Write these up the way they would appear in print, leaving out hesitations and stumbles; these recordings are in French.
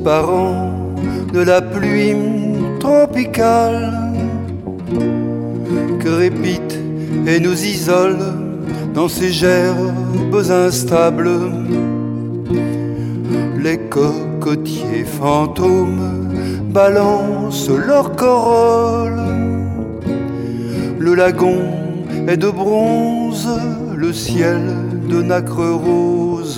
transparent de la pluie tropicale crépite et nous isole dans ses gerbes instables. Les cocotiers fantômes balancent leur corolle. Le lagon est de bronze, le ciel de nacre rose.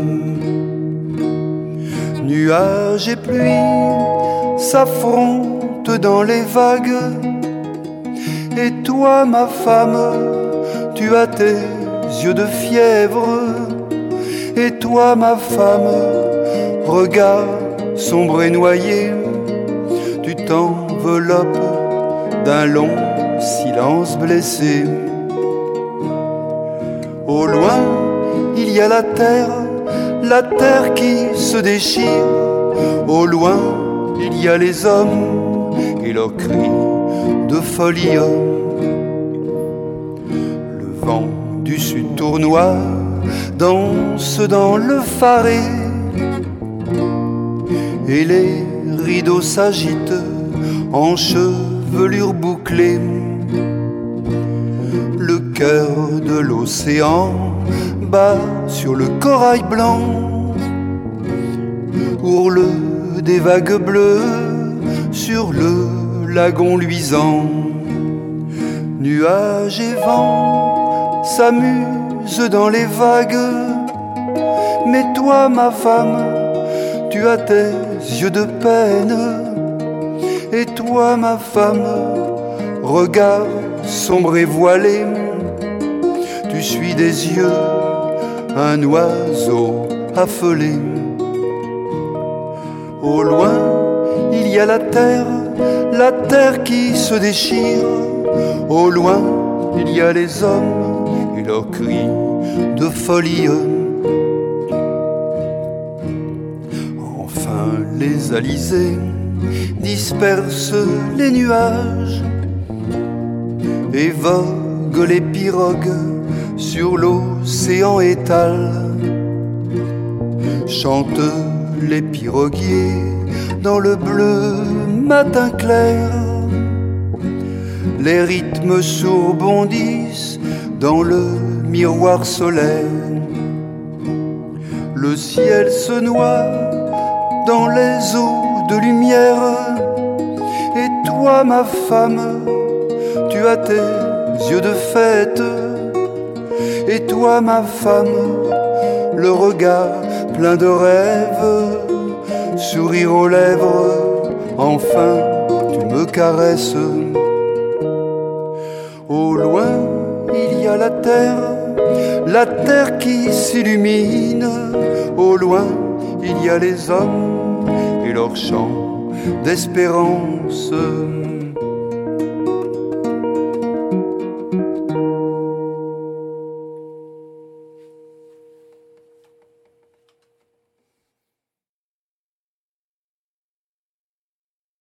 Nuages et pluie s'affrontent dans les vagues. Et toi, ma femme, tu as tes yeux de fièvre. Et toi, ma femme, regard sombre et noyé, tu t'enveloppes d'un long silence blessé. Au loin, il y a la terre qui se déchire. Au loin, il y a les hommes et leurs cris de folie. Le vent du sud tournoie danse dans le faré et les rideaux s'agitent en chevelure bouclée. Le cœur de l'océan bat sur le corail blanc, ourle des vagues bleues sur le lagon luisant. Nuages et vent s'amusent dans les vagues, mais toi, ma femme, tu as tes yeux de peine. Et toi, ma femme, regard sombre et voilé, tu suis des yeux un oiseau affolé. Au loin, il y a la terre qui se déchire. Au loin, il y a les hommes et leurs cris de folie. Enfin, les alizés dispersent les nuages et voguent les pirogues sur l'océan étal. Chantent les piroguiers dans le bleu matin clair. Les rythmes sourds bondissent dans le miroir solaire. Le ciel se noie dans les eaux de lumière. Et toi, ma femme, tu as tes yeux de fête. Et toi, ma femme, le regard plein de rêves, sourire aux lèvres, enfin tu me caresses. Au loin, il y a la terre qui s'illumine. Au loin, il y a les hommes et leurs chants d'espérance.